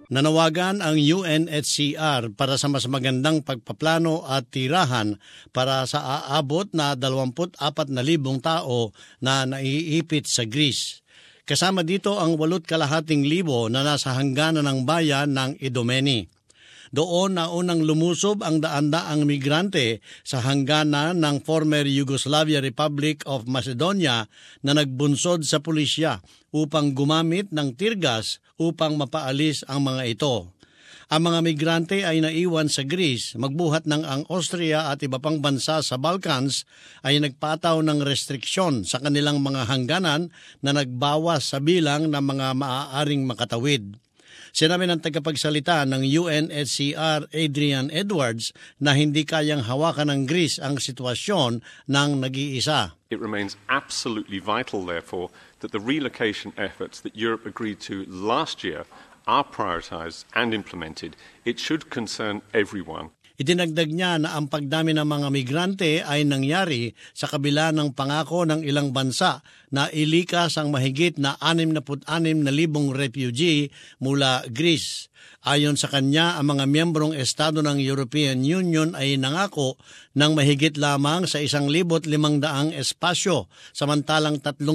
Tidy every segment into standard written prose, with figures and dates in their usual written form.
Nanawagan ang UNHCR para sa mas magandang pagpaplano at tirahan para sa aabot na 24,000 tao na naiipit sa Greece. Kasama dito ang 8,500 na nasa hangganan ng bayan ng Idomeni. Doon na unang lumusob ang daan-daang migrante sa hangganan ng former Yugoslavia Republic of Macedonia na nagbunsod sa pulisya upang gumamit ng tirgas upang mapaalis ang mga ito. Ang mga migrante ay naiwan sa Greece, magbuhat ng ang Austria at iba pang bansa sa Balkans ay nagpataw ng restriksyon sa kanilang mga hangganan na nagbawas sa bilang ng mga maaaring makatawid. Sinabi ng tagapagsalita ng UNHCR Adrian Edwards na hindi kayang hawakan ng Greece ang sitwasyon ng nag-iisa. It remains absolutely vital, therefore, that the relocation efforts that Europe agreed to last year are prioritised and implemented. It should concern everyone. Itinagdag niya na ang pagdami ng mga migrante ay nangyari sa kabila ng pangako ng ilang bansa na ilikas ang mahigit na 66,000 refugee mula Greece. Ayon sa kanya, ang mga miyembrong estado ng European Union ay nangako ng mahigit lamang sa 1,500 espasyo, samantalang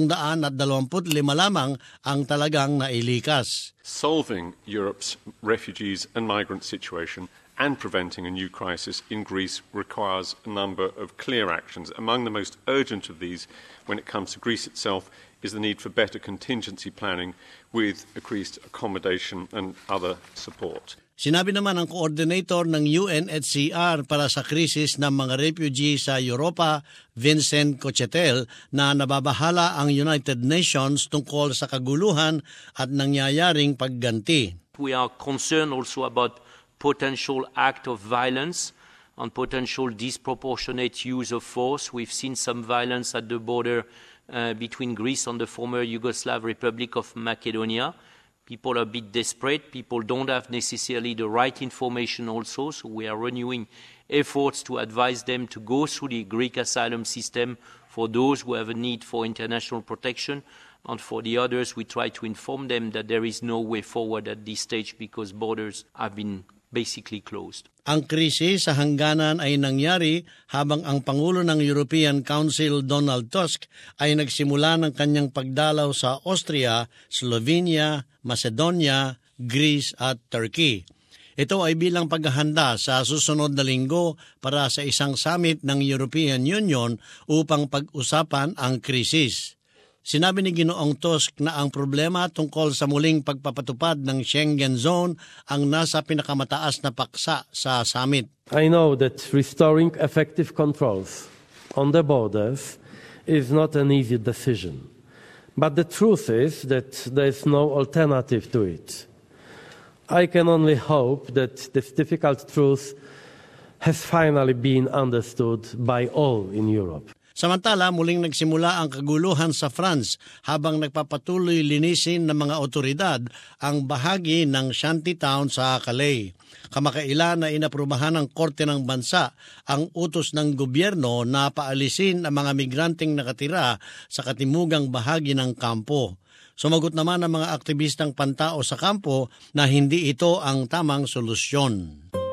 325 lamang ang talagang nailikas. Solving Europe's refugees and migrant situation and preventing a new crisis in Greece requires a number of clear actions. Among the most urgent of these, when it comes to Greece itself, is the need for better contingency planning with increased accommodation and other support. Sinabi naman ng coordinator ng UNHCR para sa krisis ng mga refugee sa Europa, Vincent Cochetel, na nababahala ang United Nations tungkol sa kaguluhan at nangyayaring pagganti. We are concerned also about potential act of violence and potential disproportionate use of force. We've seen some violence at the border between Greece and the former Yugoslav Republic of Macedonia. People are a bit desperate. People don't have necessarily the right information also, so we are renewing efforts to advise them to go through the Greek asylum system for those who have a need for international protection. And for the others, we try to inform them that there is no way forward at this stage because borders have been basically closed. Ang krisis sa hangganan ay nangyari habang ang Pangulo ng European Council, Donald Tusk, ay nagsimula ng kanyang pagdalaw sa Austria, Slovenia, Macedonia, Greece at Turkey. Ito ay bilang paghahanda sa susunod na linggo para sa isang summit ng European Union upang pag-usapan ang krisis. Sinabi ni Ginoong Tusk na ang problema tungkol sa muling pagpapatupad ng Schengen Zone ang nasa pinakamataas na paksa sa summit. I know that restoring effective controls on the borders is not an easy decision. But the truth is that there is no alternative to it. I can only hope that this difficult truth has finally been understood by all in Europe. Samantala, muling nagsimula ang kaguluhan sa France habang nagpapatuloy linisin ng mga otoridad ang bahagi ng shantytown sa Calais. Kamakailan na inaprubahan ng Korte ng Bansa ang utos ng gobyerno na paalisin ang mga migranteng nakatira sa katimugang bahagi ng kampo. Sumagot naman ang mga aktivistang pantao sa kampo na hindi ito ang tamang solusyon.